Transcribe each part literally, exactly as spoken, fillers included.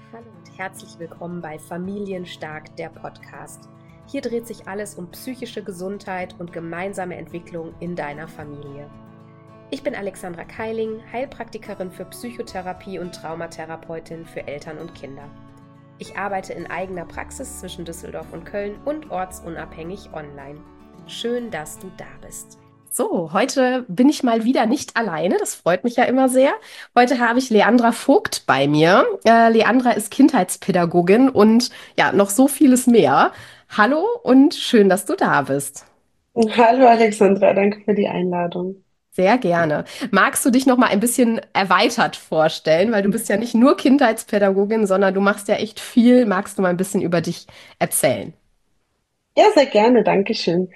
Hallo und herzlich willkommen bei Familienstark, der Podcast. Hier dreht sich alles um psychische Gesundheit und gemeinsame Entwicklung in deiner Familie. Ich bin Alexandra Keiling, Heilpraktikerin für Psychotherapie und Traumatherapeutin für Eltern und Kinder. Ich arbeite in eigener Praxis zwischen Düsseldorf und Köln und ortsunabhängig online. Schön, dass du da bist. So, heute bin ich mal wieder nicht alleine. Das freut mich ja immer sehr. Heute habe ich Leandra Vogt bei mir. Äh, Leandra ist Kindheitspädagogin und ja, noch so vieles mehr. Hallo und schön, dass du da bist. Hallo Alexandra, danke für die Einladung. Sehr gerne. Magst du dich noch mal ein bisschen erweitert vorstellen, weil du bist ja nicht nur Kindheitspädagogin, sondern du machst ja echt viel. Magst du mal ein bisschen über dich erzählen? Ja, sehr gerne, danke schön.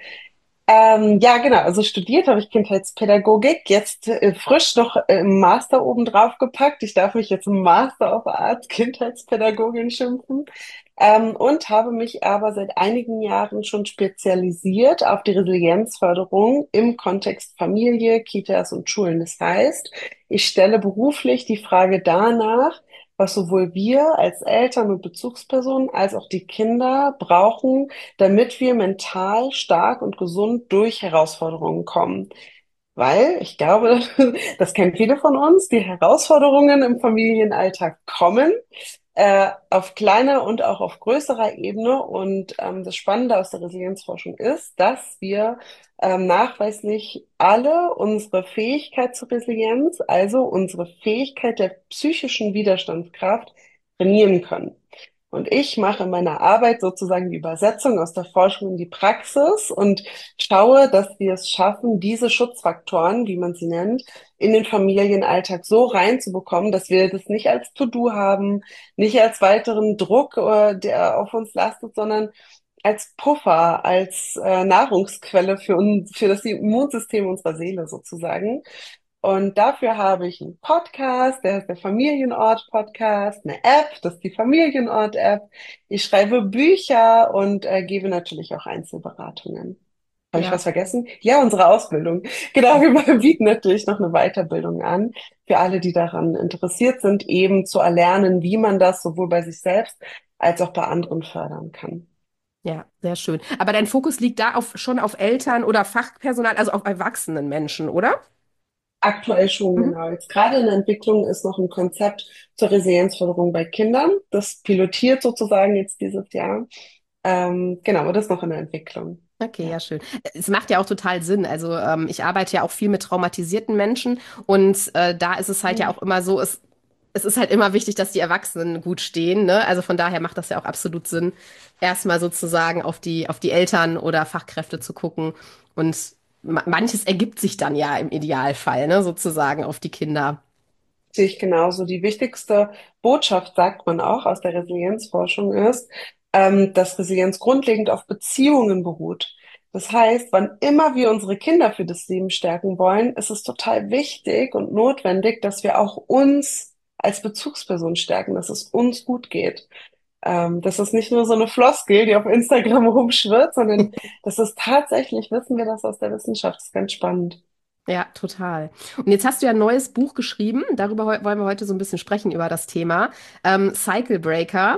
Ähm, ja, genau, also studiert habe ich Kindheitspädagogik, jetzt äh, frisch noch äh, im Master oben drauf gepackt. Ich darf mich jetzt im Master of Arts Kindheitspädagogin schimpfen. Ähm, und habe mich aber seit einigen Jahren schon spezialisiert auf die Resilienzförderung im Kontext Familie, Kitas und Schulen. Das heißt, ich stelle beruflich die Frage danach, was sowohl wir als Eltern und Bezugspersonen als auch die Kinder brauchen, damit wir mental stark und gesund durch Herausforderungen kommen. Weil ich glaube, das kennen viele von uns, die Herausforderungen im Familienalltag kommen, äh, auf kleiner und auch auf größerer Ebene. Und ähm, das Spannende aus der Resilienzforschung ist, dass wir ähm, nachweislich alle unsere Fähigkeit zur Resilienz, also unsere Fähigkeit der psychischen Widerstandskraft, trainieren können. Und ich mache in meiner Arbeit sozusagen die Übersetzung aus der Forschung in die Praxis und schaue, dass wir es schaffen, diese Schutzfaktoren, wie man sie nennt, in den Familienalltag so reinzubekommen, dass wir das nicht als To-Do haben, nicht als weiteren Druck, äh, der auf uns lastet, sondern als Puffer, als äh, Nahrungsquelle für uns, für das Immunsystem unserer Seele sozusagen. Und dafür habe ich einen Podcast, der ist der Familienort-Podcast, eine App, das ist die Familienort-App. Ich schreibe Bücher und äh, gebe natürlich auch Einzelberatungen. Habe ich Ja. was vergessen? Ja, unsere Ausbildung. Genau, wir bieten natürlich noch eine Weiterbildung an für alle, die daran interessiert sind, eben zu erlernen, wie man das sowohl bei sich selbst als auch bei anderen fördern kann. Ja, sehr schön. Aber dein Fokus liegt da auf, schon auf Eltern oder Fachpersonal, also auf erwachsenen Menschen, oder? Aktuell schon, Mhm. genau. Jetzt gerade in der Entwicklung ist noch ein Konzept zur Resilienzförderung bei Kindern. Das pilotiert sozusagen jetzt dieses Jahr. Ähm, genau, aber das ist noch in der Entwicklung. Okay, Ja. ja, schön. Es macht ja auch total Sinn. Also ähm, ich arbeite ja auch viel mit traumatisierten Menschen und äh, da ist es halt ja Mhm. auch immer so, es, es ist halt immer wichtig, dass die Erwachsenen gut stehen, ne? Also von daher macht das ja auch absolut Sinn, erstmal sozusagen auf die, auf die Eltern oder Fachkräfte zu gucken. Und ma manches ergibt sich dann ja im Idealfall, ne? Sozusagen auf die Kinder. Sehe ich genauso. Die wichtigste Botschaft, sagt man auch aus der Resilienzforschung, ist, ähm, dass Resilienz grundlegend auf Beziehungen beruht. Das heißt, wann immer wir unsere Kinder für das Leben stärken wollen, ist es total wichtig und notwendig, dass wir auch uns als Bezugsperson stärken, dass es uns gut geht. Ähm, das ist nicht nur so eine Floskel, die auf Instagram rumschwirrt, sondern das ist tatsächlich, wissen wir das aus der Wissenschaft, das ist ganz spannend. Ja, total. Und jetzt hast du ja ein neues Buch geschrieben. Darüber heu- wollen wir heute so ein bisschen sprechen, über das Thema. Ähm, Cycle Breaker.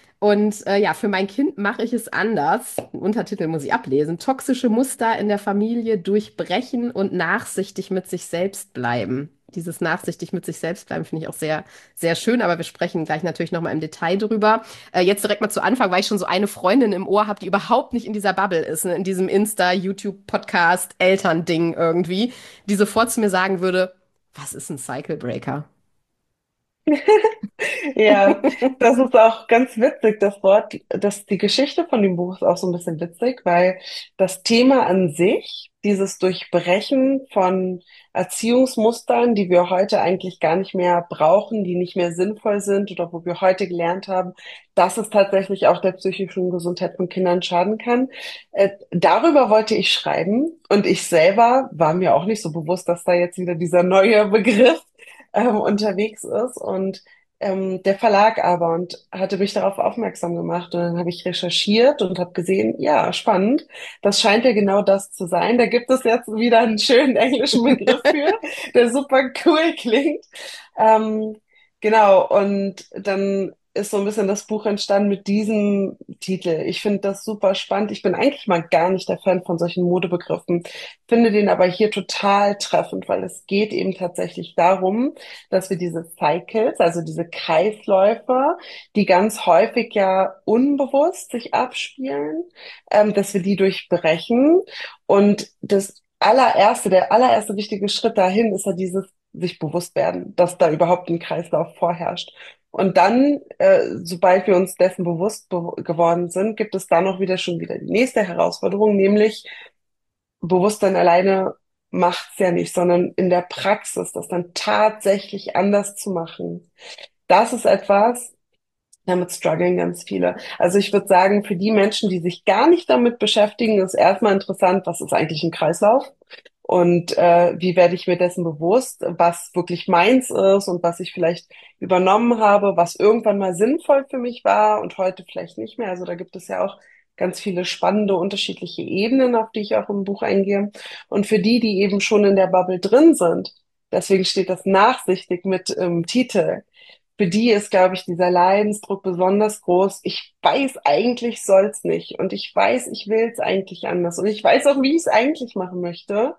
Und äh, ja, für mein Kind mache ich es anders. Den Untertitel muss ich ablesen. Toxische Muster in der Familie durchbrechen und nachsichtig mit sich selbst bleiben. Dieses nachsichtig mit sich selbst bleiben finde ich auch sehr, sehr schön, aber wir sprechen gleich natürlich nochmal im Detail drüber. Äh, jetzt direkt mal zu Anfang, weil ich schon so eine Freundin im Ohr habe, die überhaupt nicht in dieser Bubble ist, ne? In diesem Insta, YouTube, Podcast, Elternding irgendwie, die sofort zu mir sagen würde, was ist ein Cycle Breaker? Ja, das ist auch ganz witzig, das Wort, das, die Geschichte von dem Buch ist auch so ein bisschen witzig, weil das Thema an sich, dieses Durchbrechen von Erziehungsmustern, die wir heute eigentlich gar nicht mehr brauchen, die nicht mehr sinnvoll sind oder wo wir heute gelernt haben, dass es tatsächlich auch der psychischen Gesundheit von Kindern schaden kann. Äh, darüber wollte ich schreiben und ich selber war mir auch nicht so bewusst, dass da jetzt wieder dieser neue Begriff ähm, unterwegs ist und ähm, der Verlag aber und hatte mich darauf aufmerksam gemacht und dann habe ich recherchiert und habe gesehen, ja, spannend, das scheint ja genau das zu sein. Da gibt es jetzt wieder einen schönen englischen Begriff für, der super cool klingt. Ähm, genau, und dann ist so ein bisschen das Buch entstanden mit diesem Titel. Ich finde das super spannend. Ich bin eigentlich mal gar nicht der Fan von solchen Modebegriffen, finde den aber hier total treffend, weil es geht eben tatsächlich darum, dass wir diese Cycles, also diese Kreisläufe, die ganz häufig ja unbewusst sich abspielen, ähm, dass wir die durchbrechen. Und das allererste, der allererste wichtige Schritt dahin ist ja dieses sich bewusst werden, dass da überhaupt ein Kreislauf vorherrscht. Und dann, äh, sobald wir uns dessen bewusst be geworden sind, gibt es dann noch wieder schon wieder die nächste Herausforderung, nämlich Bewusstsein alleine macht's ja nicht, sondern in der Praxis, das dann tatsächlich anders zu machen. Das ist etwas, damit strugglen ganz viele. Also ich würde sagen, für die Menschen, die sich gar nicht damit beschäftigen, ist erstmal interessant, was ist eigentlich ein Kreislauf? Und äh, wie werde ich mir dessen bewusst, was wirklich meins ist und was ich vielleicht übernommen habe, was irgendwann mal sinnvoll für mich war und heute vielleicht nicht mehr. Also da gibt es ja auch ganz viele spannende unterschiedliche Ebenen, auf die ich auch im Buch eingehe. Und für die, die eben schon in der Bubble drin sind, deswegen steht das nachsichtig mit im Titel, für die ist, glaube ich, dieser Leidensdruck besonders groß. Ich weiß, eigentlich soll's nicht. Und ich weiß, ich will's eigentlich anders. Und ich weiß auch, wie ich es eigentlich machen möchte.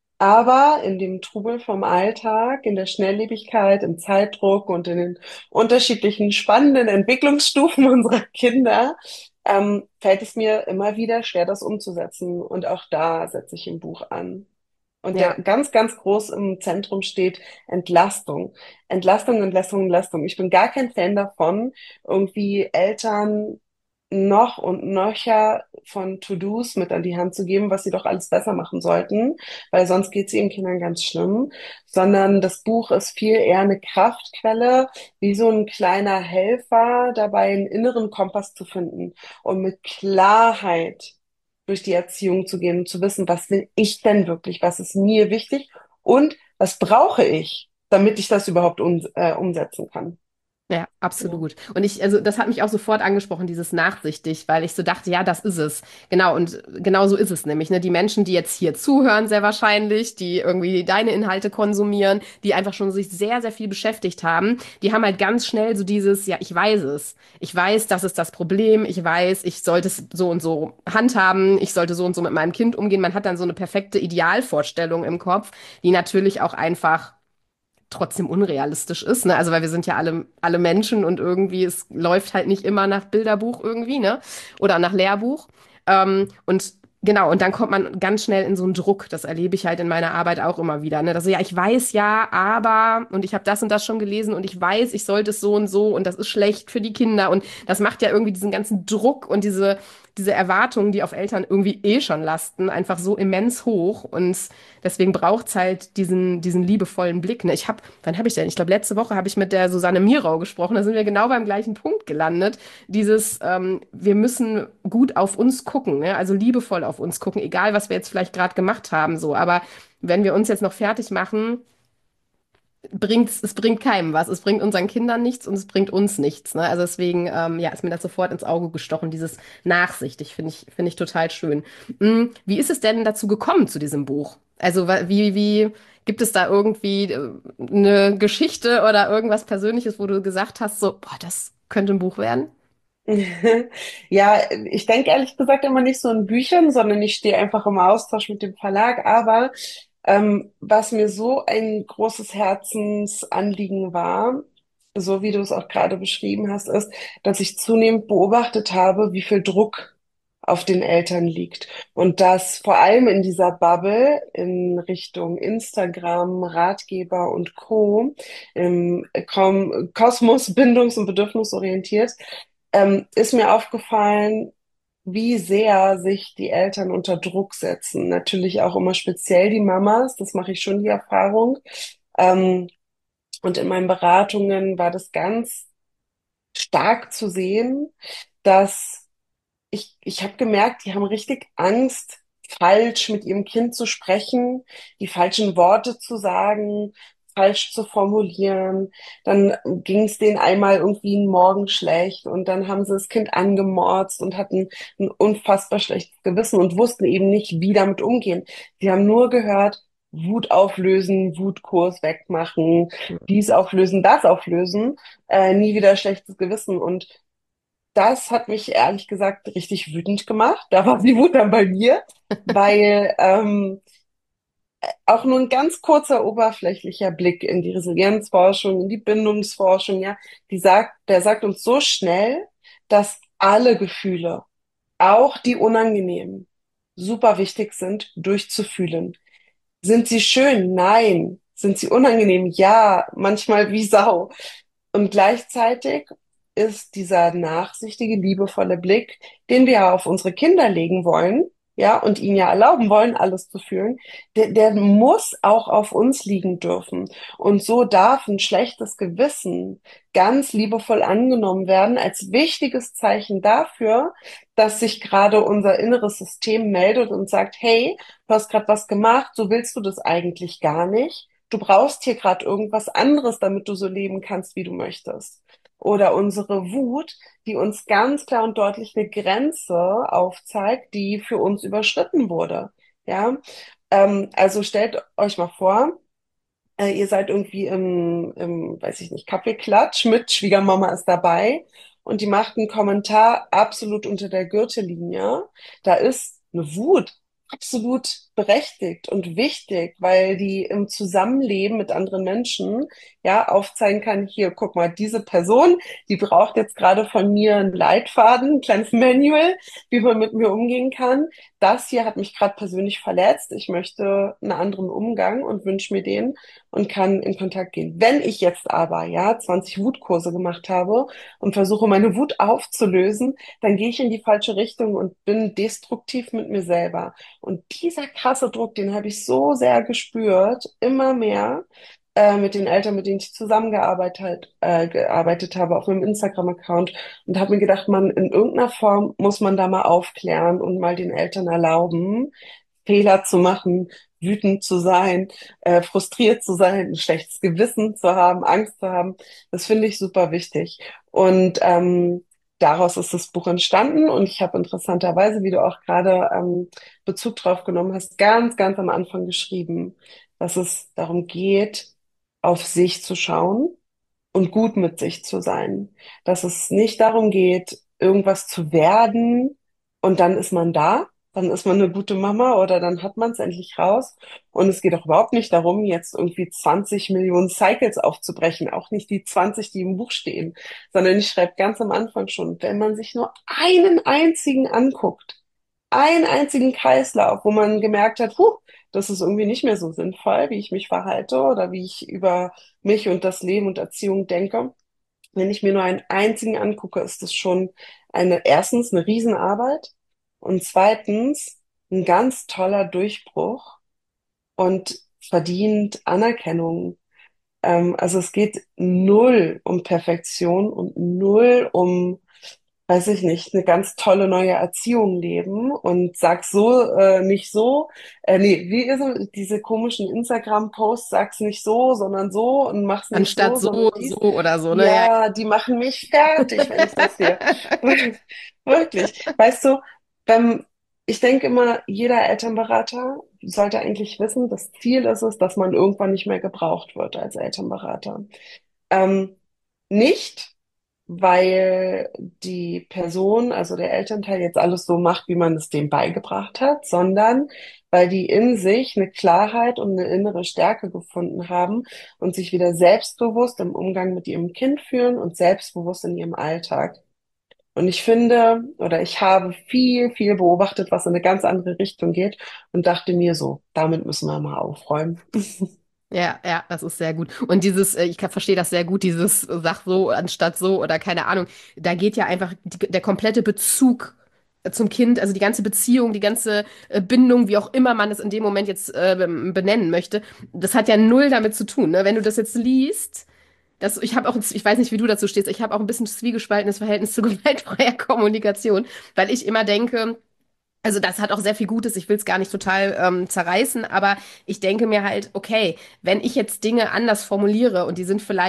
Aber in dem Trubel vom Alltag, in der Schnelllebigkeit, im Zeitdruck und in den unterschiedlichen spannenden Entwicklungsstufen unserer Kinder, ähm, fällt es mir immer wieder schwer, das umzusetzen. Und auch da setze ich im Buch an. Und der Ja. ganz, ganz groß im Zentrum steht Entlastung. Entlastung, Entlastung, Entlastung. Ich bin gar kein Fan davon, irgendwie Eltern noch und nöcher von To-Dos mit an die Hand zu geben, was sie doch alles besser machen sollten, weil sonst geht es ihren Kindern ganz schlimm, sondern das Buch ist viel eher eine Kraftquelle, wie so ein kleiner Helfer dabei, einen inneren Kompass zu finden und mit Klarheit durch die Erziehung zu gehen und zu wissen, was will ich denn wirklich, was ist mir wichtig und was brauche ich, damit ich das überhaupt um, äh, umsetzen kann. Ja, Ja. absolut. Und ich, also das hat mich auch sofort angesprochen, dieses nachsichtig, weil ich so dachte, ja, das ist es. Genau, und genau so ist es nämlich, ne? Die Menschen, die jetzt hier zuhören, sehr wahrscheinlich, die irgendwie deine Inhalte konsumieren, die einfach schon sich sehr, sehr viel beschäftigt haben, die haben halt ganz schnell so dieses, ja, ich weiß es. Ich weiß, das ist das Problem. Ich weiß, ich sollte es so und so handhaben. Ich sollte so und so mit meinem Kind umgehen. Man hat dann so eine perfekte Idealvorstellung im Kopf, die natürlich auch einfach trotzdem unrealistisch ist, ne? Also weil wir sind ja alle, alle Menschen und irgendwie, es läuft halt nicht immer nach Bilderbuch irgendwie, ne? Oder nach Lehrbuch. Ähm, und genau, und dann kommt man ganz schnell in so einen Druck. Das erlebe ich halt in meiner Arbeit auch immer wieder, ne? Dass so, ja, ich weiß ja, aber, und ich habe das und das schon gelesen und ich weiß, ich sollte es so und so und das ist schlecht für die Kinder. Und das macht ja irgendwie diesen ganzen Druck und diese, diese Erwartungen, die auf Eltern irgendwie eh schon lasten, einfach so immens hoch. Und deswegen braucht's halt diesen, diesen liebevollen Blick. Ne? Ich habe, wann habe ich denn? Ich glaube, letzte Woche habe ich mit der Susanne Mirau gesprochen. Da sind wir genau beim gleichen Punkt gelandet. Dieses, ähm, wir müssen gut auf uns gucken, ne? Also liebevoll auf uns gucken, egal was wir jetzt vielleicht gerade gemacht haben. So, aber wenn wir uns jetzt noch fertig machen, bringt es bringt keinem was. Es bringt unseren Kindern nichts und es bringt uns nichts. Ne? Also deswegen, ähm, ja, ist mir das sofort ins Auge gestochen, dieses Nachsichtig, finde ich, finde ich total schön. Hm, wie ist es denn dazu gekommen zu diesem Buch? Also wa- wie, wie, gibt es da irgendwie äh, eine Geschichte oder irgendwas Persönliches, wo du gesagt hast, so, boah, das könnte ein Buch werden? Ja, ich denke ehrlich gesagt immer nicht so in Büchern, sondern ich stehe einfach im Austausch mit dem Verlag. Aber ähm, was mir so ein großes Herzensanliegen war, so wie du es auch gerade beschrieben hast, ist, dass ich zunehmend beobachtet habe, wie viel Druck auf den Eltern liegt. Und dass vor allem in dieser Bubble in Richtung Instagram, Ratgeber und Co. im Kom Kosmos bindungs- und bedürfnisorientiert ähm, ist mir aufgefallen, wie sehr sich die Eltern unter Druck setzen. Natürlich auch immer speziell die Mamas, das mache ich schon die Erfahrung. Ähm, und in meinen Beratungen war das ganz stark zu sehen, dass ich, ich habe gemerkt, die haben richtig Angst, falsch mit ihrem Kind zu sprechen, die falschen Worte zu sagen, falsch zu formulieren. Dann ging es denen einmal irgendwie einen Morgen schlecht und dann haben sie das Kind angemorzt und hatten ein unfassbar schlechtes Gewissen und wussten eben nicht, wie damit umgehen. Sie haben nur gehört, Wut auflösen, Wutkurs wegmachen, dies auflösen, das auflösen, äh, nie wieder schlechtes Gewissen. Und das hat mich ehrlich gesagt richtig wütend gemacht. Da war die Wut dann bei mir, weil ähm, auch nur ein ganz kurzer oberflächlicher Blick in die Resilienzforschung, in die Bindungsforschung, ja, die sagt, der sagt uns so schnell, dass alle Gefühle, auch die unangenehmen, super wichtig sind, durchzufühlen. Sind sie schön? Nein. Sind sie unangenehm? Ja, manchmal wie Sau. Und gleichzeitig ist dieser nachsichtige, liebevolle Blick, den wir ja auf unsere Kinder legen wollen, ja, und ihnen ja erlauben wollen, alles zu fühlen, der, der muss auch auf uns liegen dürfen. Und so darf ein schlechtes Gewissen ganz liebevoll angenommen werden als wichtiges Zeichen dafür, dass sich gerade unser inneres System meldet und sagt, hey, du hast gerade was gemacht, so willst du das eigentlich gar nicht. Du brauchst hier gerade irgendwas anderes, damit du so leben kannst, wie du möchtest. Oder unsere Wut, die uns ganz klar und deutlich eine Grenze aufzeigt, die für uns überschritten wurde. Ja, ähm, also stellt euch mal vor, äh, ihr seid irgendwie im, im, weiß ich nicht, Kaffeeklatsch mit Schwiegermama ist dabei und die macht einen Kommentar absolut unter der Gürtellinie. Da ist eine Wut absolut berechtigt und wichtig, weil die im Zusammenleben mit anderen Menschen ja aufzeigen kann, hier, guck mal, diese Person, die braucht jetzt gerade von mir einen Leitfaden, ein kleines Manual, wie man mit mir umgehen kann. Das hier hat mich gerade persönlich verletzt. Ich möchte einen anderen Umgang und wünsche mir den und kann in Kontakt gehen. Wenn ich jetzt aber, ja, zwanzig Wutkurse gemacht habe und versuche, meine Wut aufzulösen, dann gehe ich in die falsche Richtung und bin destruktiv mit mir selber. Und dieser krasse Druck, den habe ich so sehr gespürt, immer mehr, äh, mit den Eltern, mit denen ich zusammengearbeitet äh, gearbeitet habe, auf meinem Instagram-Account und habe mir gedacht, man, in irgendeiner Form muss man da mal aufklären und mal den Eltern erlauben, Fehler zu machen, wütend zu sein, äh, frustriert zu sein, ein schlechtes Gewissen zu haben, Angst zu haben. Das finde ich super wichtig. Und ähm, daraus ist das Buch entstanden und ich habe interessanterweise, wie du auch gerade ähm, Bezug drauf genommen hast, ganz, ganz am Anfang geschrieben, dass es darum geht, auf sich zu schauen und gut mit sich zu sein. Dass es nicht darum geht, irgendwas zu werden und dann ist man da, dann ist man eine gute Mama oder dann hat man es endlich raus. Und es geht auch überhaupt nicht darum, jetzt irgendwie zwanzig Millionen Cycles aufzubrechen, auch nicht die zwanzig, die im Buch stehen, sondern ich schreibe ganz am Anfang schon, wenn man sich nur einen einzigen anguckt, einen einzigen Kreislauf, wo man gemerkt hat, huh, das ist irgendwie nicht mehr so sinnvoll, wie ich mich verhalte oder wie ich über mich und das Leben und Erziehung denke. Wenn ich mir nur einen einzigen angucke, ist das schon eine, erstens eine Riesenarbeit und zweitens ein ganz toller Durchbruch und verdient Anerkennung. Ähm, also es geht null um Perfektion und null um, weiß ich nicht, eine ganz tolle neue Erziehung leben und sag so, äh, nicht so. Äh, nee, wie ist es? Diese komischen Instagram-Posts, sag's nicht so, sondern so und mach's nicht Anstatt so, so, sondern so dies. oder so, ne? Ja. Ja, die machen mich fertig, wenn ich das sehe. Wirklich. Weißt du, beim, ich denke immer, jeder Elternberater sollte eigentlich wissen, das Ziel ist es, dass man irgendwann nicht mehr gebraucht wird als Elternberater. Ähm, nicht, weil die Person, also der Elternteil, jetzt alles so macht, wie man es dem beigebracht hat, sondern weil die in sich eine Klarheit und eine innere Stärke gefunden haben und sich wieder selbstbewusst im Umgang mit ihrem Kind fühlen und selbstbewusst in ihrem Alltag. Und ich finde, oder ich habe viel, viel beobachtet, was in eine ganz andere Richtung geht und dachte mir so, damit müssen wir mal aufräumen. Ja, ja, das ist sehr gut. Und dieses, äh, ich kann- verstehe das sehr gut, dieses äh, Sach so anstatt so oder keine Ahnung. Da geht ja einfach die, der komplette Bezug äh, zum Kind, also die ganze Beziehung, die ganze äh, Bindung, wie auch immer man es in dem Moment jetzt äh, bem- benennen möchte, das hat ja null damit zu tun, ne? Wenn du das jetzt liest, das, ich habe auch, ein- ich weiß nicht, wie du dazu stehst, ich habe auch ein bisschen zwiegespaltenes Verhältnis zu gewaltfreier Kommunikation, weil ich immer denke, also das hat auch sehr viel Gutes, ich will es gar nicht total ähm, zerreißen, aber ich denke mir halt, okay, wenn ich jetzt Dinge anders formuliere und die sind vielleicht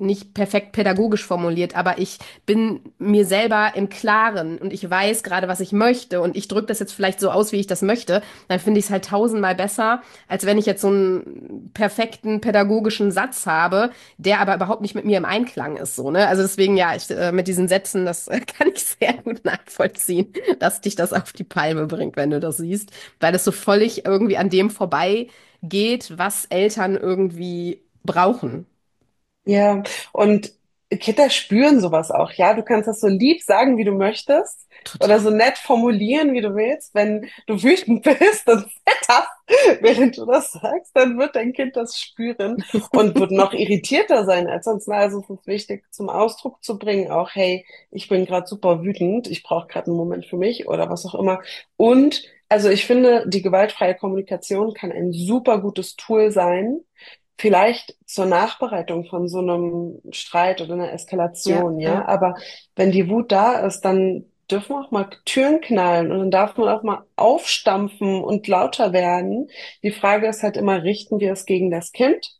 nicht perfekt pädagogisch formuliert, aber ich bin mir selber im Klaren und ich weiß gerade, was ich möchte und ich drücke das jetzt vielleicht so aus, wie ich das möchte, dann finde ich es halt tausendmal besser, als wenn ich jetzt so einen perfekten pädagogischen Satz habe, der aber überhaupt nicht mit mir im Einklang ist, so, ne? Also deswegen, ja, ich, äh, mit diesen Sätzen, das äh, kann ich sehr gut nachvollziehen, dass dich das auf die Palme bringt, wenn du das siehst, weil es so völlig irgendwie an dem vorbei geht, was Eltern irgendwie brauchen. Ja, und Kinder spüren sowas auch, ja. Du kannst das so lieb sagen, wie du möchtest, oder Total. so nett formulieren, wie du willst. Wenn du wütend bist und zitterst, während du das sagst, dann wird dein Kind das spüren und wird noch irritierter sein als sonst. Na, also es ist wichtig, zum Ausdruck zu bringen, auch, hey, ich bin gerade super wütend, ich brauche gerade einen Moment für mich oder was auch immer. Und also ich finde, die gewaltfreie Kommunikation kann ein super gutes Tool sein, vielleicht zur Nachbereitung von so einem Streit oder einer Ja, Eskalation, ja. ja. Aber wenn die Wut da ist, dann dürfen auch mal Türen knallen und dann darf man auch mal aufstampfen und lauter werden. Die Frage ist halt immer, richten wir es gegen das Kind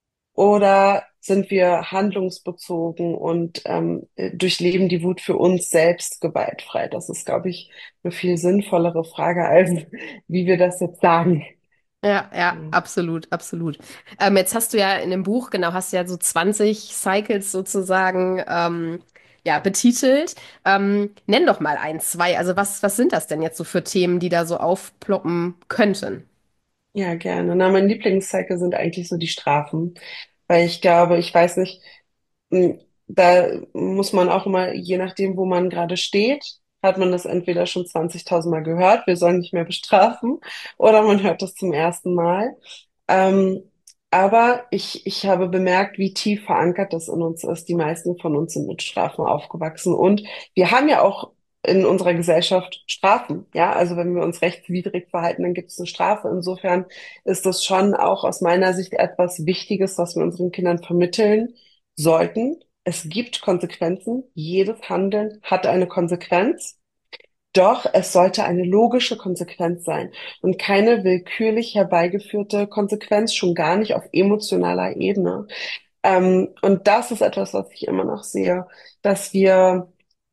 oder sind wir handlungsbezogen und ähm, durchleben die Wut für uns selbst gewaltfrei? Das ist, glaube ich, eine viel sinnvollere Frage, als wie wir das jetzt sagen. Ja, ja, absolut, absolut. Ähm, jetzt hast du ja in dem Buch, genau, hast du ja so zwanzig Cycles sozusagen, ähm, ja, betitelt. Ähm, nenn doch mal ein, zwei. Also was, was sind das denn jetzt so für Themen, die da so aufploppen könnten? Ja, gerne. Na, mein Lieblingscycle sind eigentlich so die Strafen, weil ich glaube, ich weiß nicht, mh, da muss man auch immer, je nachdem, wo man gerade steht, hat man das entweder schon zwanzigtausend Mal gehört, wir sollen nicht mehr bestrafen, oder man hört das zum ersten Mal. Ähm, aber ich, ich habe bemerkt, wie tief verankert das in uns ist. Die meisten von uns sind mit Strafen aufgewachsen. Und wir haben ja auch in unserer Gesellschaft Strafen. Ja, also wenn wir uns rechtswidrig verhalten, dann gibt es eine Strafe. Insofern ist das schon auch aus meiner Sicht etwas Wichtiges, was wir unseren Kindern vermitteln sollten. Es gibt Konsequenzen. Jedes Handeln hat eine Konsequenz. Doch es sollte eine logische Konsequenz sein und keine willkürlich herbeigeführte Konsequenz, schon gar nicht auf emotionaler Ebene. Ähm, und das ist etwas, was ich immer noch sehe, dass wir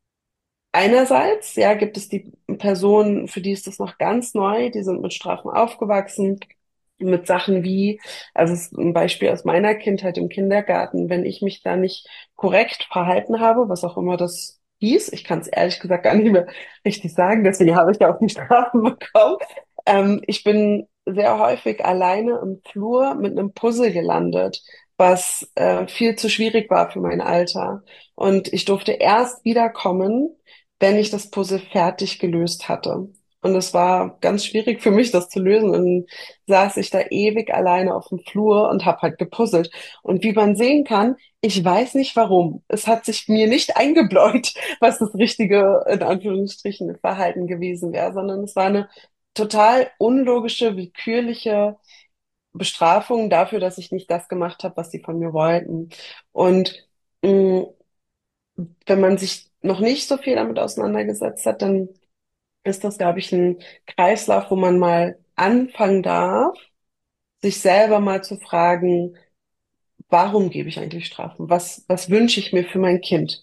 einerseits, ja, gibt es die Personen, für die ist das noch ganz neu, die sind mit Strafen aufgewachsen, mit Sachen wie, also es ist ein Beispiel aus meiner Kindheit im Kindergarten, wenn ich mich da nicht korrekt verhalten habe, was auch immer das hieß, ich kann es ehrlich gesagt gar nicht mehr richtig sagen, deswegen habe ich ja auch die Strafen bekommen. Ähm, ich bin sehr häufig alleine im Flur mit einem Puzzle gelandet, was äh, viel zu schwierig war für mein Alter. Und ich durfte erst wiederkommen, wenn ich das Puzzle fertig gelöst hatte. Und es war ganz schwierig für mich, das zu lösen. Und saß ich da ewig alleine auf dem Flur und habe halt gepuzzelt. Und wie man sehen kann, ich weiß nicht warum. Es hat sich mir nicht eingebläut, was das richtige, in Anführungsstrichen, Verhalten gewesen wäre, sondern es war eine total unlogische, willkürliche Bestrafung dafür, dass ich nicht das gemacht habe, was sie von mir wollten. Und mh, wenn man sich noch nicht so viel damit auseinandergesetzt hat, dann ist das, glaube ich, ein Kreislauf, wo man mal anfangen darf, sich selber mal zu fragen, warum gebe ich eigentlich Strafen? Was, was wünsche ich mir für mein Kind?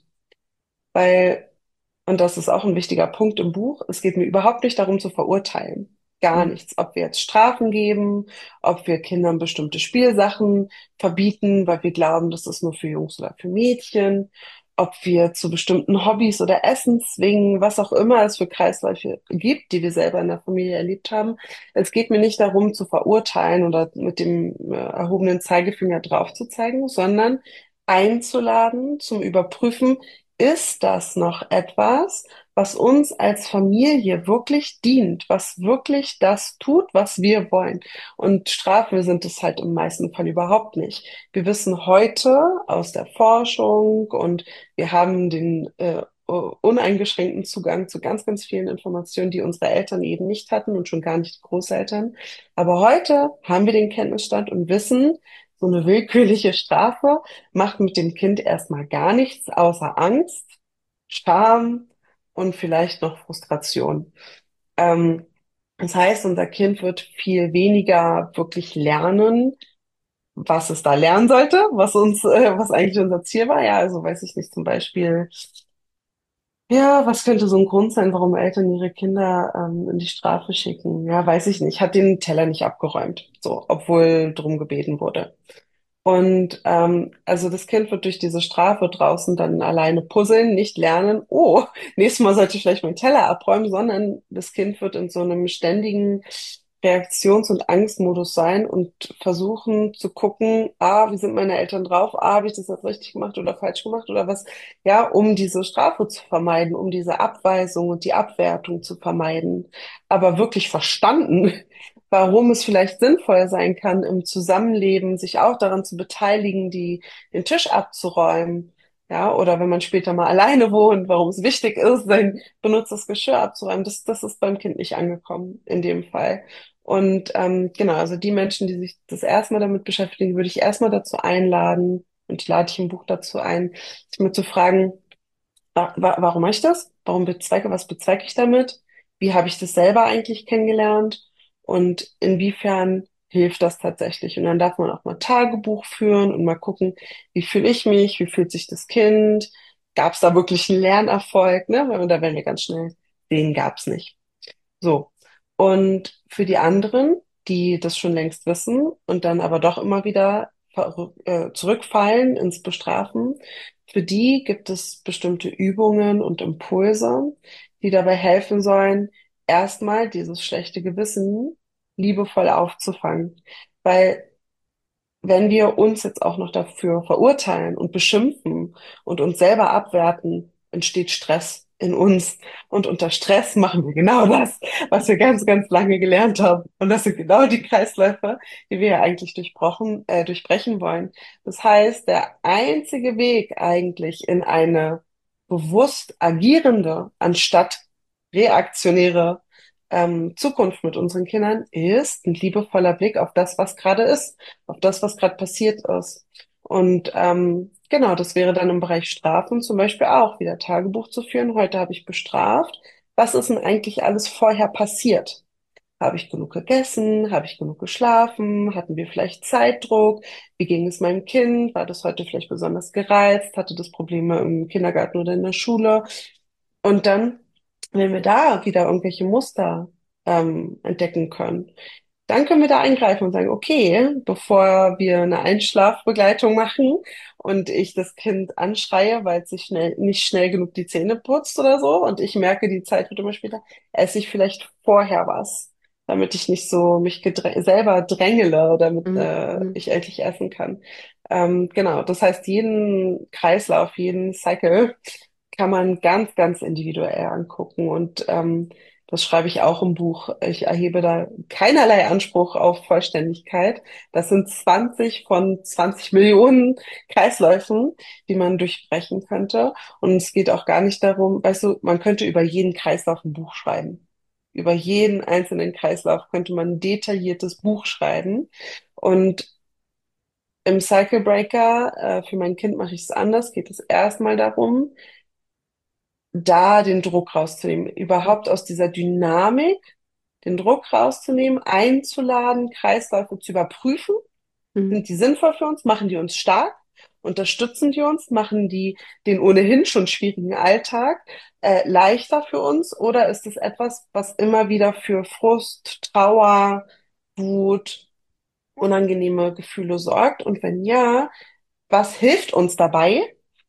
Weil, und das ist auch ein wichtiger Punkt im Buch, es geht mir überhaupt nicht darum zu verurteilen. Gar Hm. nichts. Ob wir jetzt Strafen geben, ob wir Kindern bestimmte Spielsachen verbieten, weil wir glauben, das ist nur für Jungs oder für Mädchen, ob wir zu bestimmten Hobbys oder Essen zwingen, was auch immer es für Kreisläufe gibt, die wir selber in der Familie erlebt haben. Es geht mir nicht darum zu verurteilen oder mit dem äh, erhobenen Zeigefinger drauf zu zeigen, sondern einzuladen zum Überprüfen, ist das noch etwas, was uns als Familie wirklich dient, was wirklich das tut, was wir wollen? Und Strafen sind es halt im meisten Fall überhaupt nicht. Wir wissen heute aus der Forschung und wir haben den äh, uneingeschränkten Zugang zu ganz, ganz vielen Informationen, die unsere Eltern eben nicht hatten und schon gar nicht die Großeltern. Aber heute haben wir den Kenntnisstand und wissen, so eine willkürliche Strafe macht mit dem Kind erstmal gar nichts außer Angst, Scham und vielleicht noch Frustration. Ähm, das heißt, unser Kind wird viel weniger wirklich lernen, was es da lernen sollte, was uns, äh, was eigentlich unser Ziel war. Ja, also weiß ich nicht, zum Beispiel, ja, was könnte so ein Grund sein, warum Eltern ihre Kinder ähm, in die Strafe schicken? Ja, weiß ich nicht. Hat den Teller nicht abgeräumt, so, obwohl drum gebeten wurde. Und ähm, also das Kind wird durch diese Strafe draußen dann alleine puzzeln, nicht lernen, oh, nächstes Mal sollte ich vielleicht meinen Teller abräumen, sondern das Kind wird in so einem ständigen Reaktions- und Angstmodus sein und versuchen zu gucken, ah, wie sind meine Eltern drauf? Ah, habe ich das jetzt richtig gemacht oder falsch gemacht oder was? Ja, um diese Strafe zu vermeiden, um diese Abweisung und die Abwertung zu vermeiden. Aber wirklich verstanden, warum es vielleicht sinnvoll sein kann, im Zusammenleben sich auch daran zu beteiligen, die, den Tisch abzuräumen. Ja, oder wenn man später mal alleine wohnt, warum es wichtig ist, sein benutztes Geschirr abzuräumen. Das, das ist beim Kind nicht angekommen in dem Fall. Und ähm, genau, also die Menschen, die sich das erstmal damit beschäftigen, würde ich erstmal dazu einladen, und die lade ich im Buch dazu ein, sich mal zu fragen, wa wa warum mache ich das? Warum bezweige, was bezweige ich damit? Wie habe ich das selber eigentlich kennengelernt? Und inwiefern hilft das tatsächlich? Und dann darf man auch mal Tagebuch führen und mal gucken, wie fühle ich mich? Wie fühlt sich das Kind? Gab es da wirklich einen Lernerfolg? Ne? Weil da werden wir ganz schnell, den gab es nicht. So. Und für die anderen, die das schon längst wissen und dann aber doch immer wieder ver- äh, zurückfallen ins Bestrafen, für die gibt es bestimmte Übungen und Impulse, die dabei helfen sollen, erstmal dieses schlechte Gewissen liebevoll aufzufangen. Weil wenn wir uns jetzt auch noch dafür verurteilen und beschimpfen und uns selber abwerten, entsteht Stress in uns. Und unter Stress machen wir genau das, was wir ganz, ganz lange gelernt haben. Und das sind genau die Kreisläufe, die wir ja eigentlich durchbrochen, äh, durchbrechen wollen. Das heißt, der einzige Weg eigentlich in eine bewusst agierende, anstatt reaktionäre ähm, Zukunft mit unseren Kindern ist ein liebevoller Blick auf das, was gerade ist, auf das, was gerade passiert ist. Und ähm, genau, das wäre dann im Bereich Strafen zum Beispiel auch wieder Tagebuch zu führen. Heute habe ich bestraft. Was ist denn eigentlich alles vorher passiert? Habe ich genug gegessen? Habe ich genug geschlafen? Hatten wir vielleicht Zeitdruck? Wie ging es meinem Kind? War das heute vielleicht besonders gereizt? Hatte das Probleme im Kindergarten oder in der Schule? Und dann, wenn wir da wieder irgendwelche Muster ähm, entdecken können, dann können wir da eingreifen und sagen, okay, bevor wir eine Einschlafbegleitung machen und ich das Kind anschreie, weil es sich schnell, nicht schnell genug die Zähne putzt oder so und ich merke, die Zeit wird immer später, esse ich vielleicht vorher was, damit ich nicht so mich gedrä selber drängele, damit äh, Mhm. ich endlich essen kann. Ähm, genau, das heißt, jeden Kreislauf, jeden Cycle kann man ganz, ganz individuell angucken und ähm, das schreibe ich auch im Buch. Ich erhebe da keinerlei Anspruch auf Vollständigkeit. Das sind zwanzig von zwanzig Millionen Kreisläufen, die man durchbrechen könnte. Und es geht auch gar nicht darum, weißt du, man könnte über jeden Kreislauf ein Buch schreiben. Über jeden einzelnen Kreislauf könnte man ein detailliertes Buch schreiben. Und im Cycle Breaker, äh, für mein Kind mache ich es anders, geht es erstmal darum, da den Druck rauszunehmen, überhaupt aus dieser Dynamik den Druck rauszunehmen, einzuladen, Kreisläufe zu überprüfen. Mhm. Sind die sinnvoll für uns? Machen die uns stark? Unterstützen die uns? Machen die den ohnehin schon schwierigen Alltag äh, leichter für uns? Oder ist es etwas, was immer wieder für Frust, Trauer, Wut, unangenehme Gefühle sorgt? Und wenn ja, was hilft uns dabei,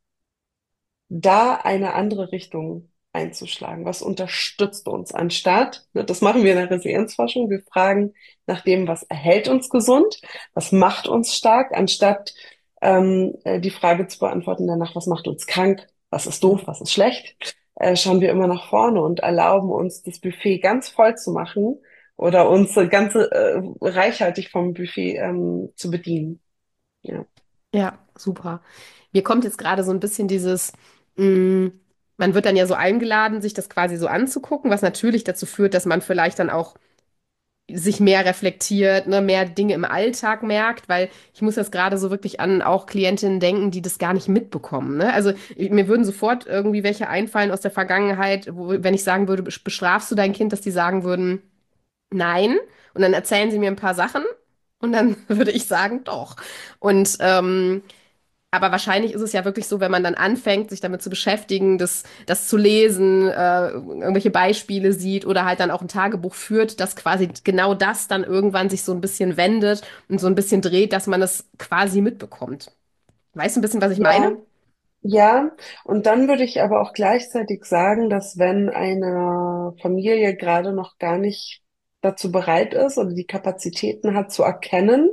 da eine andere Richtung einzuschlagen? Was unterstützt uns anstatt, ne, das machen wir in der Resilienzforschung, wir fragen nach dem, was erhält uns gesund, was macht uns stark, anstatt ähm, äh, die Frage zu beantworten danach, was macht uns krank, was ist doof, was ist schlecht, äh, schauen wir immer nach vorne und erlauben uns, das Buffet ganz voll zu machen oder unsere ganze äh, reichhaltig vom Buffet ähm, zu bedienen. Ja. Ja, super. Mir kommt jetzt gerade so ein bisschen dieses, mh, man wird dann ja so eingeladen, sich das quasi so anzugucken, was natürlich dazu führt, dass man vielleicht dann auch sich mehr reflektiert, ne, mehr Dinge im Alltag merkt, weil ich muss das gerade so wirklich an auch Klientinnen denken, die das gar nicht mitbekommen, ne? Also ich- mir würden sofort irgendwie welche einfallen aus der Vergangenheit, wo, wenn ich sagen würde, bestrafst du dein Kind, dass die sagen würden, nein. Und dann erzählen sie mir ein paar Sachen. Und dann würde ich sagen, doch. Und ähm, aber wahrscheinlich ist es ja wirklich so, wenn man dann anfängt, sich damit zu beschäftigen, das, das zu lesen, äh, irgendwelche Beispiele sieht oder halt dann auch ein Tagebuch führt, dass quasi genau das dann irgendwann sich so ein bisschen wendet und so ein bisschen dreht, dass man es quasi mitbekommt. Weißt du ein bisschen, was ich meine? Ja, ja. Und dann würde ich aber auch gleichzeitig sagen, dass wenn eine Familie gerade noch gar nicht dazu bereit ist oder die Kapazitäten hat zu erkennen,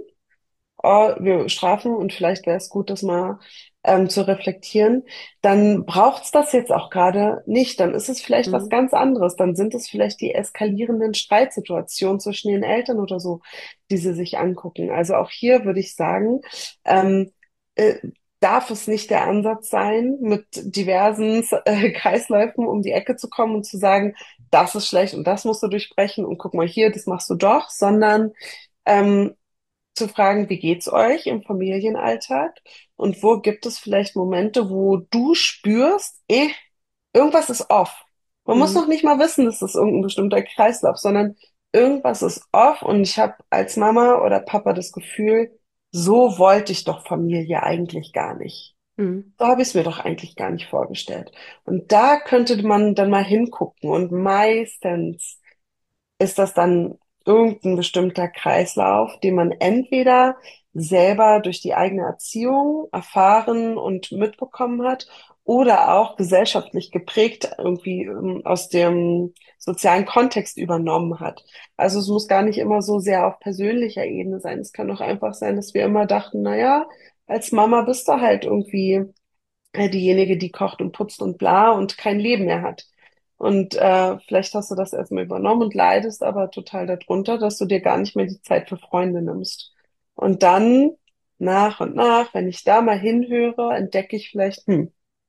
oh, wir strafen und vielleicht wäre es gut, das mal ähm, zu reflektieren, dann braucht's das jetzt auch gerade nicht. Dann ist es vielleicht was Mhm. ganz anderes. Dann sind es vielleicht die eskalierenden Streitsituationen zwischen den Eltern oder so, die sie sich angucken. Also auch hier würde ich sagen, ähm, äh, darf es nicht der Ansatz sein, mit diversen äh, Kreisläufen um die Ecke zu kommen und zu sagen, das ist schlecht und das musst du durchbrechen und guck mal hier, das machst du doch, sondern ähm, zu fragen, wie geht's euch im Familienalltag und wo gibt es vielleicht Momente, wo du spürst, eh, irgendwas ist off. Man muss Mhm. noch nicht mal wissen, dass das irgendein bestimmter Kreislauf, sondern irgendwas ist off und ich habe als Mama oder Papa das Gefühl, so wollte ich doch Familie eigentlich gar nicht. Mhm. So habe ich es mir doch eigentlich gar nicht vorgestellt. Und da könnte man dann mal hingucken und meistens ist das dann irgendein bestimmter Kreislauf, den man entweder selber durch die eigene Erziehung erfahren und mitbekommen hat oder auch gesellschaftlich geprägt irgendwie ähm, aus dem sozialen Kontext übernommen hat. Also es muss gar nicht immer so sehr auf persönlicher Ebene sein. Es kann auch einfach sein, dass wir immer dachten, na ja, als Mama bist du halt irgendwie äh, diejenige, die kocht und putzt und bla und kein Leben mehr hat. Und äh, vielleicht hast du das erstmal übernommen und leidest aber total darunter, dass du dir gar nicht mehr die Zeit für Freunde nimmst. Und dann nach und nach, wenn ich da mal hinhöre, entdecke ich vielleicht, hm,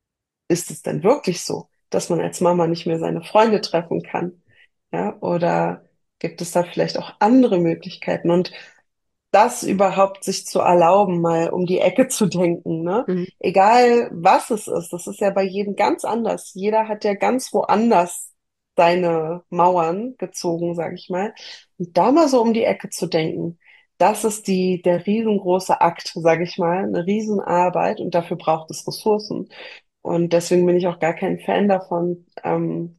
ist es denn wirklich so, dass man als Mama nicht mehr seine Freunde treffen kann? Ja, oder gibt es da vielleicht auch andere Möglichkeiten? Und das überhaupt sich zu erlauben, mal um die Ecke zu denken, ne? Mhm. Egal was es ist, das ist ja bei jedem ganz anders. Jeder hat ja ganz woanders seine Mauern gezogen, sag ich mal. Und da mal so um die Ecke zu denken, das ist die, der riesengroße Akt, sag ich mal, eine Riesenarbeit und dafür braucht es Ressourcen. Und deswegen bin ich auch gar kein Fan davon, ähm,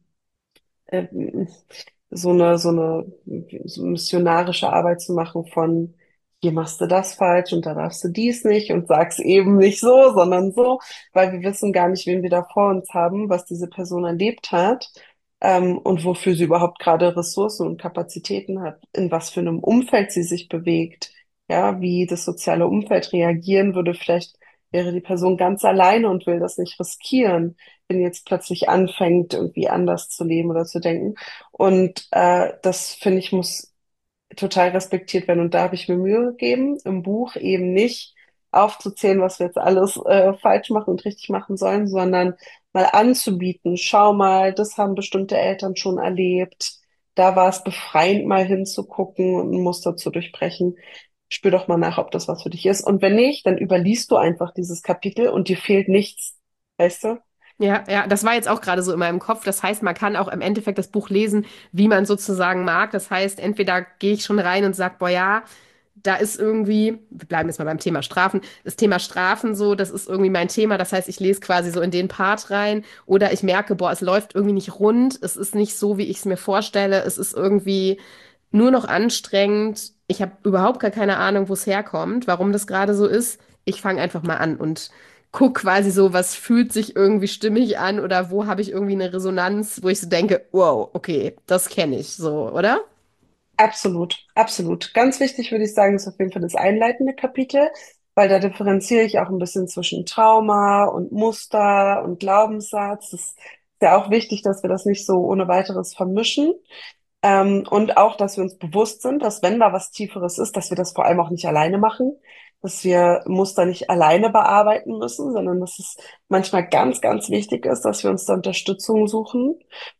ähm, so eine, so eine so missionarische Arbeit zu machen von, hier machst du das falsch und da darfst du dies nicht und sag's eben nicht so, sondern so, weil wir wissen gar nicht, wen wir da vor uns haben, was diese Person erlebt hat, ähm, und wofür sie überhaupt gerade Ressourcen und Kapazitäten hat, in was für einem Umfeld sie sich bewegt, ja, wie das soziale Umfeld reagieren würde. Vielleicht wäre die Person ganz alleine und will das nicht riskieren, wenn jetzt plötzlich anfängt, irgendwie anders zu leben oder zu denken. Und äh, das, finde ich, muss total respektiert werden. Und da habe ich mir Mühe gegeben, im Buch eben nicht aufzuzählen, was wir jetzt alles äh, falsch machen und richtig machen sollen, sondern mal anzubieten. Schau mal, das haben bestimmte Eltern schon erlebt. Da war es befreiend, mal hinzugucken und ein Muster zu durchbrechen. Spür doch mal nach, ob das was für dich ist. Und wenn nicht, dann überliest du einfach dieses Kapitel und dir fehlt nichts. Weißt du? Ja, ja, das war jetzt auch gerade so in meinem Kopf. Das heißt, man kann auch im Endeffekt das Buch lesen, wie man sozusagen mag. Das heißt, entweder gehe ich schon rein und sag, boah, ja, da ist irgendwie, wir bleiben jetzt mal beim Thema Strafen, das Thema Strafen so, das ist irgendwie mein Thema. Das heißt, ich lese quasi so in den Part rein oder ich merke, boah, es läuft irgendwie nicht rund, es ist nicht so, wie ich es mir vorstelle, es ist irgendwie nur noch anstrengend. Ich habe überhaupt gar keine Ahnung, wo es herkommt, warum das gerade so ist. Ich fange einfach mal an und guck quasi so, was fühlt sich irgendwie stimmig an oder wo habe ich irgendwie eine Resonanz, wo ich so denke, wow, okay, das kenne ich so, oder? Absolut, absolut. Ganz wichtig würde ich sagen, ist auf jeden Fall das einleitende Kapitel, weil da differenziere ich auch ein bisschen zwischen Trauma und Muster und Glaubenssatz. Das ist ja auch wichtig, dass wir das nicht so ohne weiteres vermischen. Ähm, und auch, dass wir uns bewusst sind, dass wenn da was Tieferes ist, dass wir das vor allem auch nicht alleine machen, dass wir Muster nicht alleine bearbeiten müssen, sondern dass es manchmal ganz, ganz wichtig ist, dass wir uns da Unterstützung suchen.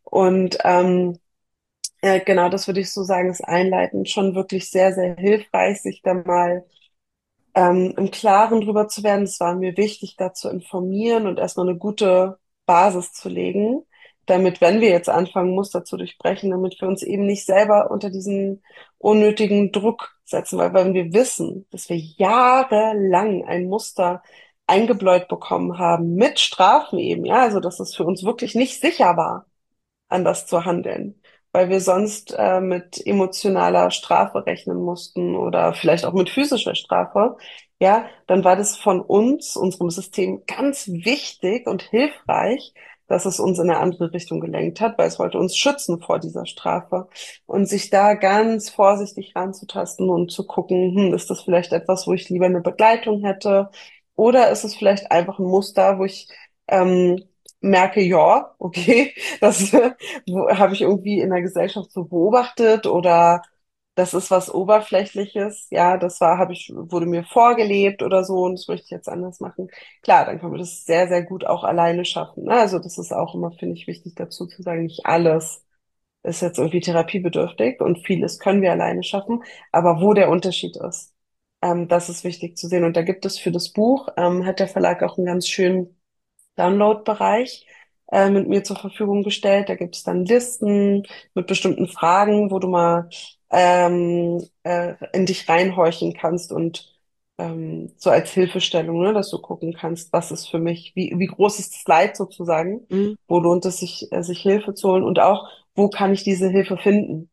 Und ähm, äh, genau, das würde ich so sagen, ist einleitend schon wirklich sehr, sehr hilfreich, sich da mal ähm, im Klaren drüber zu werden. Es war mir wichtig, da zu informieren und erstmal eine gute Basis zu legen, damit, wenn wir jetzt anfangen, Muster zu durchbrechen, damit wir uns eben nicht selber unter diesen unnötigen Druck setzen, weil wenn wir wissen, dass wir jahrelang ein Muster eingebläut bekommen haben mit Strafen eben, ja, also dass es für uns wirklich nicht sicher war, anders zu handeln, weil wir sonst äh, mit emotionaler Strafe rechnen mussten oder vielleicht auch mit physischer Strafe, ja, dann war das von uns, unserem System ganz wichtig und hilfreich, dass es uns in eine andere Richtung gelenkt hat, weil es wollte uns schützen vor dieser Strafe und sich da ganz vorsichtig ranzutasten und zu gucken, hm, ist das vielleicht etwas, wo ich lieber eine Begleitung hätte, oder ist es vielleicht einfach ein Muster, wo ich ähm, merke, ja, okay, das wo- habe ich irgendwie in der Gesellschaft so beobachtet oder das ist was Oberflächliches, ja, das war, habe ich, wurde mir vorgelebt oder so und das möchte ich jetzt anders machen. Klar, dann können wir das sehr, sehr gut auch alleine schaffen. Ne? Also das ist auch immer, finde ich, wichtig dazu zu sagen, nicht alles ist jetzt irgendwie therapiebedürftig und vieles können wir alleine schaffen, aber wo der Unterschied ist, ähm, das ist wichtig zu sehen. Und da gibt es für das Buch, ähm, hat der Verlag auch einen ganz schönen Download-Bereich äh, mit mir zur Verfügung gestellt. Da gibt es dann Listen mit bestimmten Fragen, wo du mal ähm, äh, in dich reinhorchen kannst und ähm, so als Hilfestellung, ne, dass du gucken kannst, was ist für mich, wie, wie groß ist das Leid sozusagen, Mhm. wo lohnt es sich, äh, sich Hilfe zu holen und auch, wo kann ich diese Hilfe finden?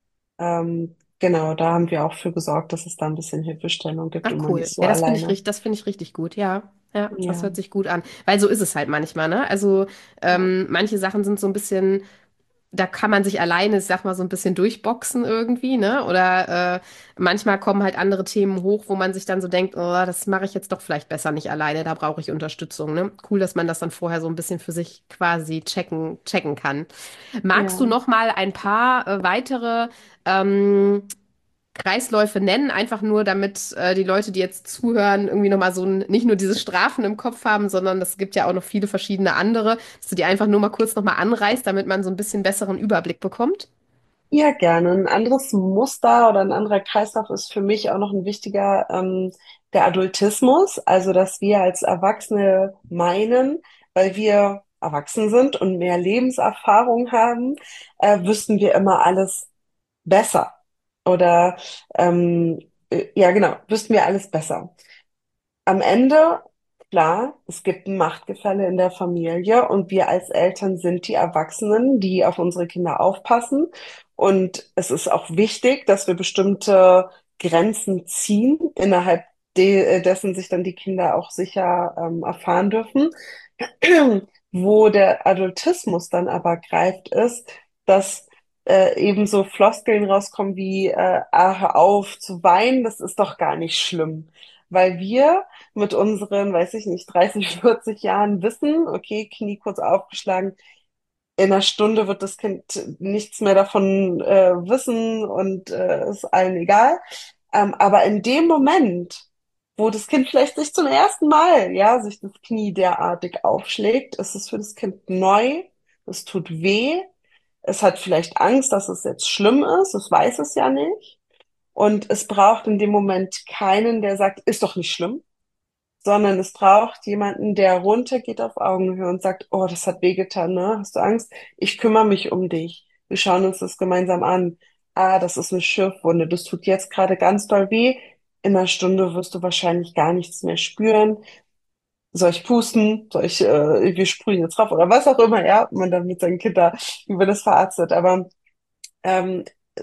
Ähm, genau, da haben wir auch für gesorgt, dass es da ein bisschen Hilfestellung gibt Ach und man cool. nicht so Ja, das finde ich alleine. richtig, das finde ich richtig gut. Ja, ja, das Ja, hört sich gut an. Weil so ist es halt manchmal, ne? Also ja. ähm, manche Sachen sind so ein bisschen, da kann man sich alleine, ich sag mal, so ein bisschen durchboxen irgendwie, ne? Oder äh, manchmal kommen halt andere Themen hoch, wo man sich dann so denkt, oh, das mache ich jetzt doch vielleicht besser nicht alleine, da brauche ich Unterstützung, ne? Cool, dass man das dann vorher so ein bisschen für sich quasi checken, checken kann. Magst du Ja. noch mal ein paar äh, weitere ähm, Kreisläufe nennen, einfach nur, damit äh, die Leute, die jetzt zuhören, irgendwie nochmal so ein, nicht nur diese Strafen im Kopf haben, sondern es gibt ja auch noch viele verschiedene andere, dass du die einfach nur mal kurz nochmal anreißt, damit man so ein bisschen besseren Überblick bekommt. Ja, gerne. Ein anderes Muster oder ein anderer Kreislauf ist für mich auch noch ein wichtiger, ähm, der Adultismus. Also, dass wir als Erwachsene meinen, weil wir erwachsen sind und mehr Lebenserfahrung haben, äh, wüssten wir immer alles besser. Oder, ähm, äh, ja, genau, wüssten wir alles besser. Am Ende, klar, es gibt ein Machtgefälle in der Familie und wir als Eltern sind die Erwachsenen, die auf unsere Kinder aufpassen. Und es ist auch wichtig, dass wir bestimmte Grenzen ziehen, innerhalb de dessen sich dann die Kinder auch sicher ähm, erfahren dürfen. Wo der Adultismus dann aber greift, ist, dass äh, eben so Floskeln rauskommen wie, äh, ah, hör auf zu weinen, das ist doch gar nicht schlimm. Weil wir mit unseren, weiß ich nicht, dreißig, vierzig Jahren wissen, okay, Knie kurz aufgeschlagen, in einer Stunde wird das Kind nichts mehr davon äh, wissen und äh, ist allen egal. Ähm, aber in dem Moment, wo das Kind vielleicht sich zum ersten Mal, ja, sich das Knie derartig aufschlägt, ist es für das Kind neu, es tut weh, es hat vielleicht Angst, dass es jetzt schlimm ist, es weiß es ja nicht. Und es braucht in dem Moment keinen, der sagt, ist doch nicht schlimm, sondern es braucht jemanden, der runtergeht auf Augenhöhe und sagt, oh, das hat wehgetan, ne? Hast du Angst? Ich kümmere mich um dich. Wir schauen uns das gemeinsam an. Ah, das ist eine Schürfwunde. Das tut jetzt gerade ganz doll weh. In einer Stunde wirst du wahrscheinlich gar nichts mehr spüren. Soll ich pusten? Soll ich, äh, wir sprühen jetzt drauf oder was auch immer, ja, man dann mit seinen Kindern über das verarztet. Aber ähm,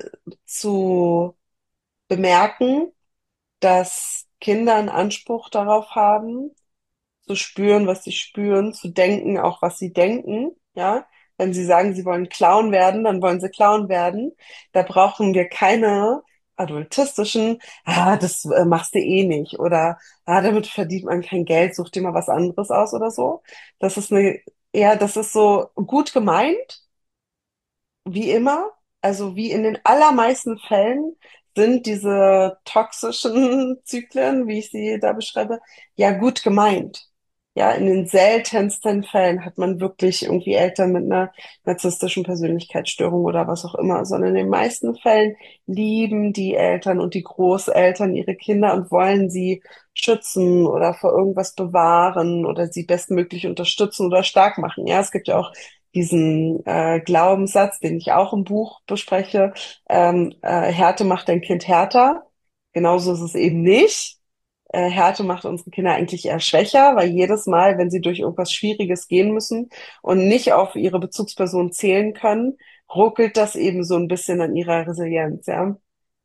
zu bemerken, dass Kinder einen Anspruch darauf haben, zu spüren, was sie spüren, zu denken, auch was sie denken, ja. Wenn sie sagen, sie wollen Clown werden, dann wollen sie Clown werden. Da brauchen wir keine adultistischen, ah, das äh, machst du eh nicht oder ah, damit verdient man kein Geld, such dir mal was anderes aus oder so. Das ist eine, ja, das ist so gut gemeint, wie immer, also wie in den allermeisten Fällen sind diese toxischen Zyklen, wie ich sie da beschreibe, ja gut gemeint. Ja, in den seltensten Fällen hat man wirklich irgendwie Eltern mit einer narzisstischen Persönlichkeitsstörung oder was auch immer, sondern in den meisten Fällen lieben die Eltern und die Großeltern ihre Kinder und wollen sie schützen oder vor irgendwas bewahren oder sie bestmöglich unterstützen oder stark machen. Ja, es gibt ja auch diesen äh, Glaubenssatz, den ich auch im Buch bespreche, ähm, äh, Härte macht dein Kind härter. Genauso ist es eben nicht. Äh, Härte macht unsere Kinder eigentlich eher schwächer, weil jedes Mal, wenn sie durch irgendwas Schwieriges gehen müssen und nicht auf ihre Bezugsperson zählen können, ruckelt das eben so ein bisschen an ihrer Resilienz, ja.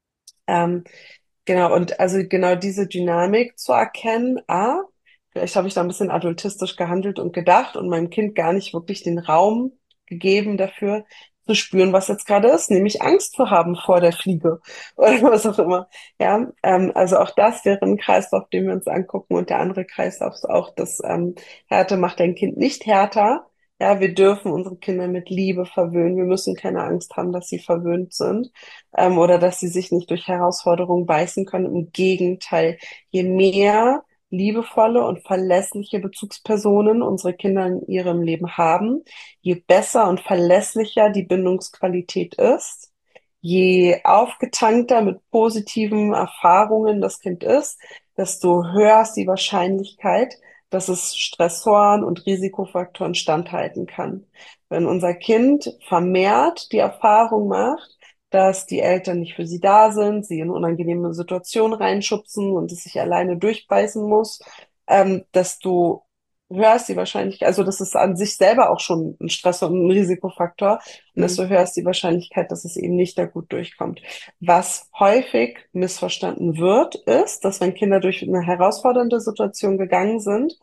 Ähm, Genau, und also genau diese Dynamik zu erkennen, ah, vielleicht habe ich da ein bisschen adultistisch gehandelt und gedacht und meinem Kind gar nicht wirklich den Raum gegeben dafür zu spüren, was jetzt gerade ist, nämlich Angst zu haben vor der Fliege oder was auch immer. Ja, ähm, also auch das wäre ein Kreislauf, den wir uns angucken und der andere Kreislauf ist auch, dass ähm, Härte macht dein Kind nicht härter. Ja, wir dürfen unsere Kinder mit Liebe verwöhnen. Wir müssen keine Angst haben, dass sie verwöhnt sind ähm, oder dass sie sich nicht durch Herausforderungen beißen können. Im Gegenteil, je mehr liebevolle und verlässliche Bezugspersonen unsere Kinder in ihrem Leben haben, je besser und verlässlicher die Bindungsqualität ist, je aufgetankter mit positiven Erfahrungen das Kind ist, desto höher ist die Wahrscheinlichkeit, dass es Stressoren und Risikofaktoren standhalten kann. Wenn unser Kind vermehrt die Erfahrung macht, dass die Eltern nicht für sie da sind, sie in unangenehme Situationen reinschubsen und es sich alleine durchbeißen muss, ähm, desto höher ist die Wahrscheinlichkeit, also das ist an sich selber auch schon ein Stress und ein Risikofaktor, und Mhm. desto höher ist die Wahrscheinlichkeit, dass es eben nicht da gut durchkommt. Was häufig missverstanden wird, ist, dass wenn Kinder durch eine herausfordernde Situation gegangen sind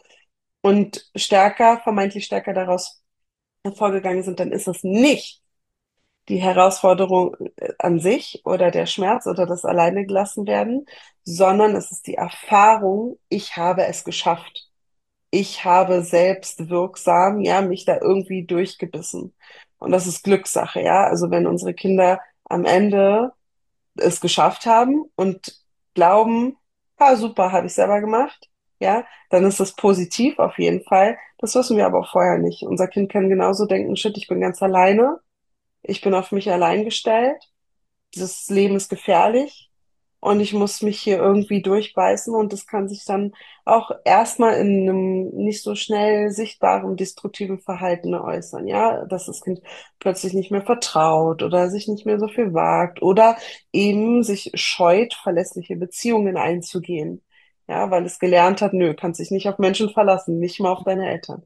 und stärker, vermeintlich stärker daraus hervorgegangen sind, dann ist es nicht die Herausforderung äh, an sich oder der Schmerz oder das alleine gelassen werden, sondern es ist die Erfahrung, ich habe es geschafft. Ich habe selbst wirksam, ja, mich da irgendwie durchgebissen. Und das ist Glückssache, ja. Also wenn unsere Kinder am Ende es geschafft haben und glauben, ah, super, habe ich selber gemacht, ja, dann ist das positiv auf jeden Fall. Das wissen wir aber auch vorher nicht. Unser Kind kann genauso denken, shit, ich bin ganz alleine, ich bin auf mich allein gestellt, dieses Leben ist gefährlich und ich muss mich hier irgendwie durchbeißen und das kann sich dann auch erstmal in einem nicht so schnell sichtbaren destruktiven Verhalten äußern, ja, dass das Kind plötzlich nicht mehr vertraut oder sich nicht mehr so viel wagt oder eben sich scheut, verlässliche Beziehungen einzugehen, ja, weil es gelernt hat, nö, kannst dich nicht auf Menschen verlassen, nicht mal auf deine Eltern.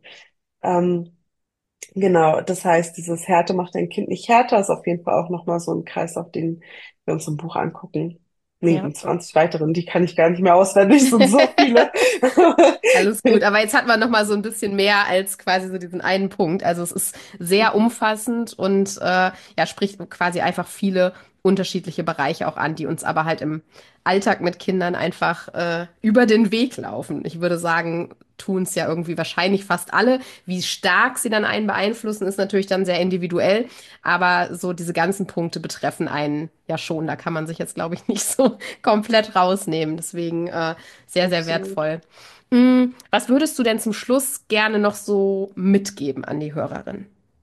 Ähm, Genau, das heißt, dieses Härte macht dein Kind nicht härter, ist auf jeden Fall auch nochmal so ein Kreis, auf den wir uns im Buch angucken. Ja. Neben zwanzig weiteren, die kann ich gar nicht mehr auswendig, sind so viele. Alles gut, aber jetzt hat man noch mal so ein bisschen mehr als quasi so diesen einen Punkt. Also es ist sehr umfassend und äh, ja, spricht quasi einfach viele unterschiedliche Bereiche auch an, die uns aber halt im Alltag mit Kindern einfach äh, über den Weg laufen. Ich würde sagen, tun es ja irgendwie wahrscheinlich fast alle. Wie stark sie dann einen beeinflussen, ist natürlich dann sehr individuell, aber so diese ganzen Punkte betreffen einen ja schon. Da kann man sich jetzt, glaube ich, nicht so komplett rausnehmen. Deswegen äh, sehr, sehr Absolut. wertvoll. Mm, Was würdest du denn zum Schluss gerne noch so mitgeben an die Hörerin?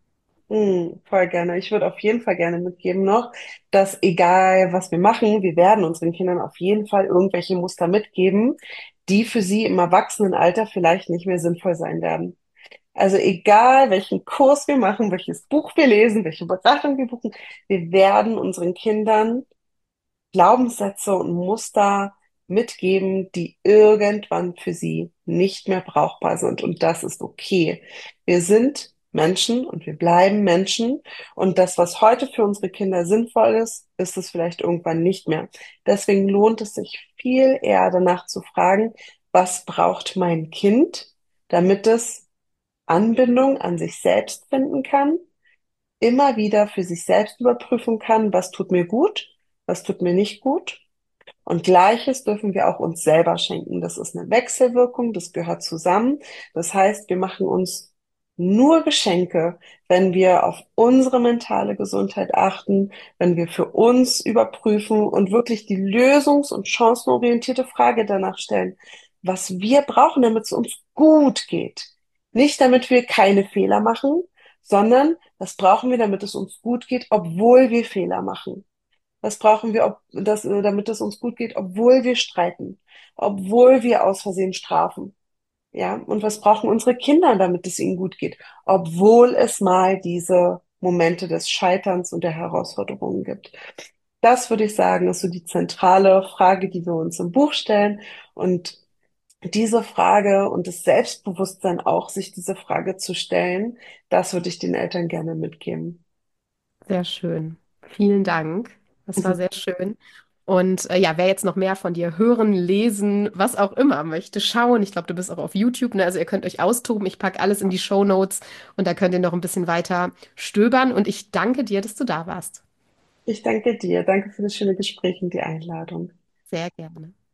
Mm, voll gerne. Ich würde auf jeden Fall gerne mitgeben noch, dass egal was wir machen, wir werden unseren Kindern auf jeden Fall irgendwelche Muster mitgeben, die für sie im Erwachsenenalter vielleicht nicht mehr sinnvoll sein werden. Also egal, welchen Kurs wir machen, welches Buch wir lesen, welche Beratung wir buchen, wir werden unseren Kindern Glaubenssätze und Muster mitgeben, die irgendwann für sie nicht mehr brauchbar sind. Und das ist okay. Wir sind Menschen und wir bleiben Menschen. Und das, was heute für unsere Kinder sinnvoll ist, ist es vielleicht irgendwann nicht mehr. Deswegen lohnt es sich viel eher danach zu fragen, was braucht mein Kind, damit es Anbindung an sich selbst finden kann, immer wieder für sich selbst überprüfen kann, was tut mir gut, was tut mir nicht gut. Und Gleiches dürfen wir auch uns selber schenken. Das ist eine Wechselwirkung, das gehört zusammen. Das heißt, wir machen uns nur Geschenke, wenn wir auf unsere mentale Gesundheit achten, wenn wir für uns überprüfen und wirklich die lösungs- und chancenorientierte Frage danach stellen, was wir brauchen, damit es uns gut geht. Nicht damit wir keine Fehler machen, sondern das brauchen wir, damit es uns gut geht, obwohl wir Fehler machen. Was brauchen wir, ob, das, äh, damit es uns gut geht, obwohl wir streiten, obwohl wir aus Versehen strafen. Ja, und was brauchen unsere Kinder, damit es ihnen gut geht, obwohl es mal diese Momente des Scheiterns und der Herausforderungen gibt. Das würde ich sagen, ist so die zentrale Frage, die wir uns im Buch stellen. Und diese Frage und das Selbstbewusstsein auch, sich diese Frage zu stellen, das würde ich den Eltern gerne mitgeben. Sehr schön. Vielen Dank. Das war sehr schön. Und äh, ja, wer jetzt noch mehr von dir hören, lesen, was auch immer möchte, schauen. Ich glaube, du bist auch auf YouTube, ne? Also ihr könnt euch austoben. Ich packe alles in die Shownotes und da könnt ihr noch ein bisschen weiter stöbern. Und ich danke dir, dass du da warst. Ich danke dir. Danke für das schöne Gespräch und die Einladung. Sehr gerne.